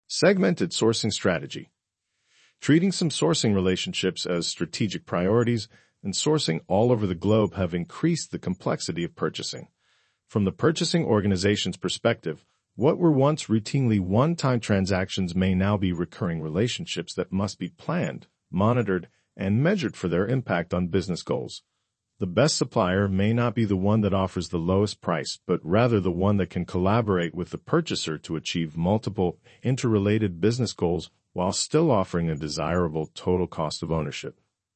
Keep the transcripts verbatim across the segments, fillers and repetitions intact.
Segmented sourcing strategy. Treating some sourcing relationships as strategic priorities and sourcing all over the globe have increased the complexity of purchasing. From the purchasing organization's perspective, what were once routinely one-time transactions may now be recurring relationships that must be planned, monitored, and measured for their impact on business goals. The best supplier may not be the one that offers the lowest price, but rather the one that can collaborate with the purchaser to achieve multiple, interrelated business goals while still offering a desirable total cost of ownership.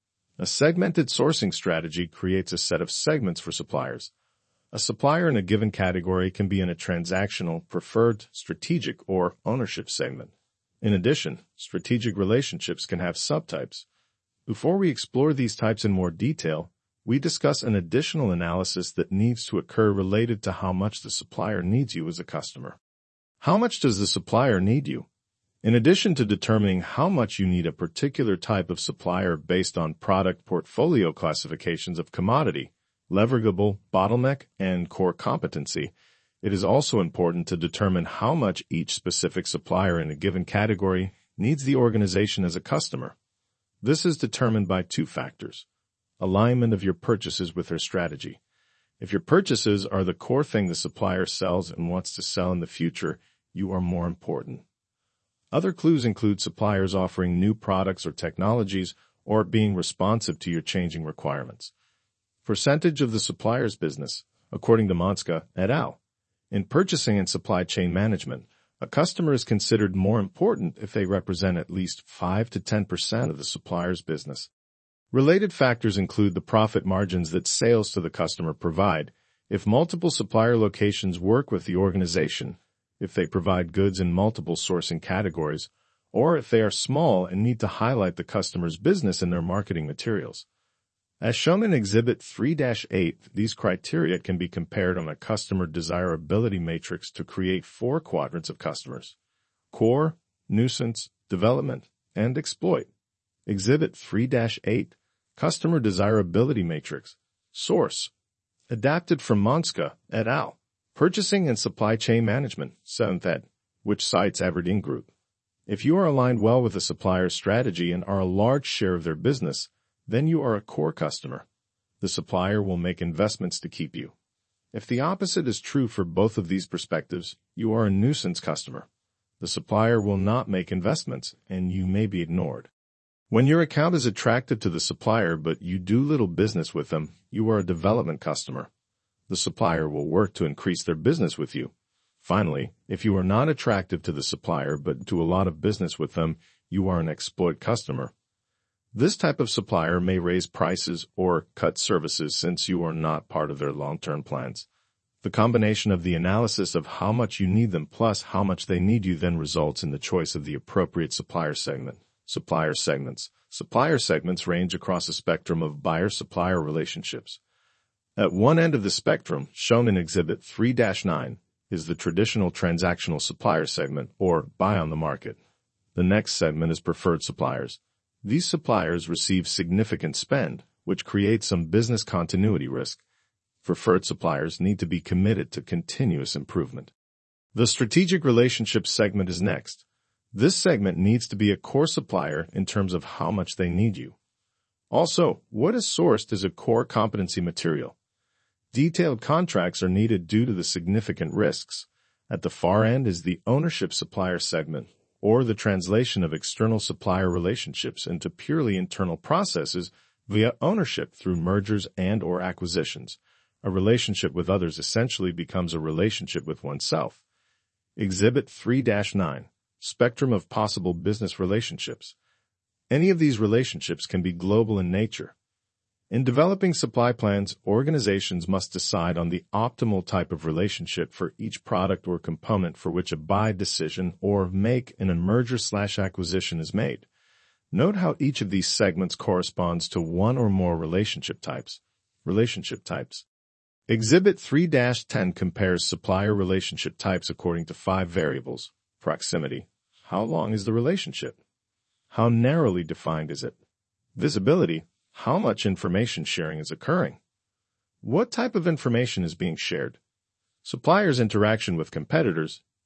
A segmented sourcing strategy creates a set of segments for suppliers. A supplier in a given category can be in a transactional, preferred, strategic, or ownership segment. In addition, strategic relationships can have subtypes. Before we explore these types in more detail, we discuss an additional analysis that needs to occur related to how much the supplier needs you as a customer. How much does the supplier need you? In addition to determining how much you need a particular type of supplier based on product portfolio classifications of commodity, leverageable, bottleneck, and core competency, it is also important to determine how much each specific supplier in a given category needs the organization as a customer. This is determined by two factors: alignment of your purchases with their strategy. If your purchases are the core thing the supplier sells and wants to sell in the future, you are more important. Other clues include suppliers offering new products or technologies or being responsive to your changing requirements. Percentage of the supplier's business, according to Monska et al. In purchasing and supply chain management, a customer is considered more important if they represent at least five to ten percent of the supplier's business. Related factors include the profit margins that sales to the customer provide, if multiple supplier locations work with the organization, if they provide goods in multiple sourcing categories, or if they are small and need to highlight the customer's business in their marketing materials. As shown in Exhibit three dash eight, these criteria can be compared on a customer desirability matrix to create four quadrants of customers: core, nuisance, development, and exploit. Exhibit three dash eight. Customer Desirability Matrix. Source. Adapted from Monska et al. Purchasing and Supply Chain Management, seventh ed. Which cites Aberdeen Group. If you are aligned well with a supplier's strategy and are a large share of their business, then you are a core customer. The supplier will make investments to keep you. If the opposite is true for both of these perspectives, you are a nuisance customer. The supplier will not make investments, and you may be ignored. When your account is attractive to the supplier but you do little business with them, you are a development customer. The supplier will work to increase their business with you. Finally, if you are not attractive to the supplier but do a lot of business with them, you are an exploit customer. This type of supplier may raise prices or cut services since you are not part of their long-term plans. The combination of the analysis of how much you need them plus how much they need you then results in the choice of the appropriate supplier segment. Supplier segments. Supplier segments range across a spectrum of buyer-supplier relationships. At one end of the spectrum, shown in Exhibit three dash nine, is the traditional transactional supplier segment, or buy on the market. The next segment is preferred suppliers. These suppliers receive significant spend, which creates some business continuity risk. Preferred suppliers need to be committed to continuous improvement. The strategic relationships segment is next. This segment needs to be a core supplier in terms of how much they need you. Also, what is sourced is a core competency material. Detailed contracts are needed due to the significant risks. At the far end is the ownership supplier segment, or the translation of external supplier relationships into purely internal processes via ownership through mergers and or acquisitions. A relationship with others essentially becomes a relationship with oneself. Exhibit three dash nine. Spectrum of possible business relationships. Any of these relationships can be global in nature. In developing supply plans, organizations must decide on the optimal type of relationship for each product or component for which a buy decision or make in a merger slash acquisition is made. Note how each of these segments corresponds to one or more relationship types. Relationship types. Exhibit three dash ten compares supplier relationship types according to five variables. Proximity. How long is the relationship? How narrowly defined is it? Visibility. How much information sharing is occurring? What type of information is being shared? Suppliers' interaction with competitors.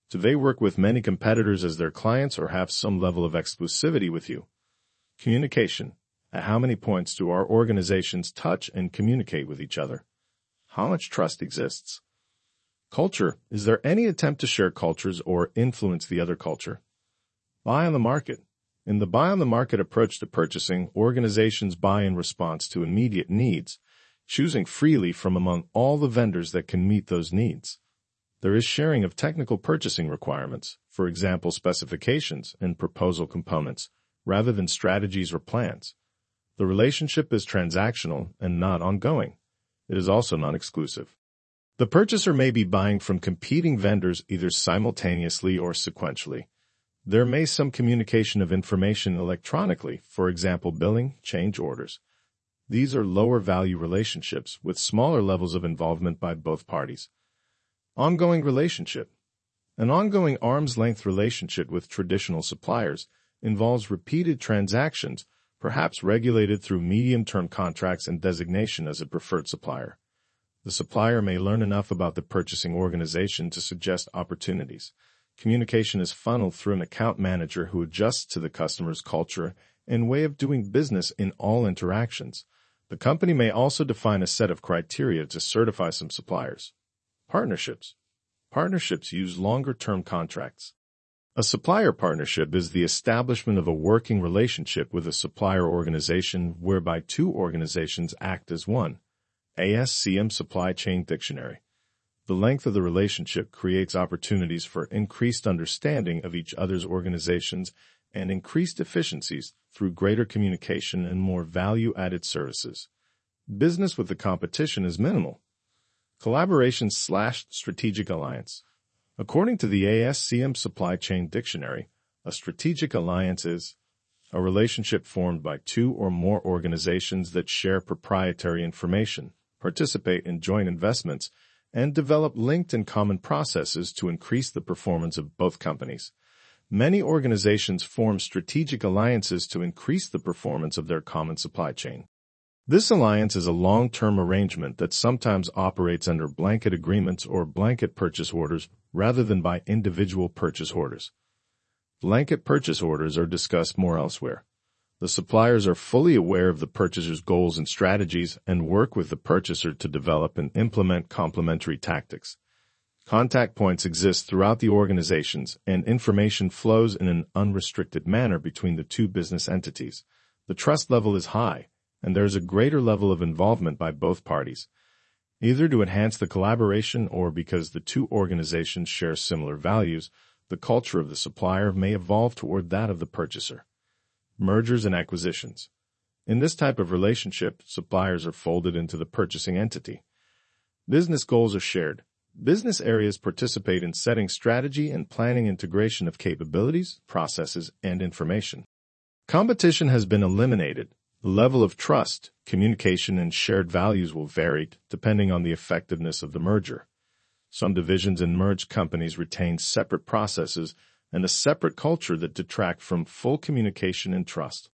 Do they work with many competitors as their clients or have some level of exclusivity with you? Communication. At how many points do our organizations touch and communicate with each other? How much trust exists? Culture. Is there any attempt to share cultures or influence the other culture? Buy on the market. In the buy-on-the-market approach to purchasing, organizations buy in response to immediate needs, choosing freely from among all the vendors that can meet those needs. There is sharing of technical purchasing requirements, for example specifications and proposal components, rather than strategies or plans. The relationship is transactional and not ongoing. It is also non-exclusive. The purchaser may be buying from competing vendors either simultaneously or sequentially. There may be some communication of information electronically, for example billing, change orders. These are lower value relationships with smaller levels of involvement by both parties. Ongoing relationship. An ongoing arm's-length relationship with traditional suppliers involves repeated transactions, perhaps regulated through medium-term contracts and designation as a preferred supplier. The supplier may learn enough about the purchasing organization to suggest opportunities. Communication is funneled through an account manager who adjusts to the customer's culture and way of doing business in all interactions. The company may also define a set of criteria to certify some suppliers. Partnerships. Partnerships use longer-term contracts. A supplier partnership is the establishment of a working relationship with a supplier organization whereby two organizations act as one. A S C M Supply Chain Dictionary. The length of the relationship creates opportunities for increased understanding of each other's organizations and increased efficiencies through greater communication and more value-added services. Business with the competition is minimal. Collaboration slash strategic alliance. According to the A S C M Supply Chain Dictionary, a strategic alliance is a relationship formed by two or more organizations that share proprietary information, participate in joint investments, and develop linked and common processes to increase the performance of both companies. Many organizations form strategic alliances to increase the performance of their common supply chain. This alliance is a long-term arrangement that sometimes operates under blanket agreements or blanket purchase orders rather than by individual purchase orders. Blanket purchase orders are discussed more elsewhere. The suppliers are fully aware of the purchaser's goals and strategies and work with the purchaser to develop and implement complementary tactics. Contact points exist throughout the organizations, and information flows in an unrestricted manner between the two business entities. The trust level is high, and there is a greater level of involvement by both parties, either to enhance the collaboration or because the two organizations share similar values. The culture of the supplier may evolve toward that of the purchaser. Mergers and acquisitions. In this type of relationship, suppliers are folded into the purchasing entity. Business goals are shared. Business areas participate in setting strategy and planning integration of capabilities, processes, and information. Competition has been eliminated. The level of trust, communication, and shared values will vary depending on the effectiveness of the merger. Some divisions in merged companies retain separate processes and a separate culture that detract from full communication and trust.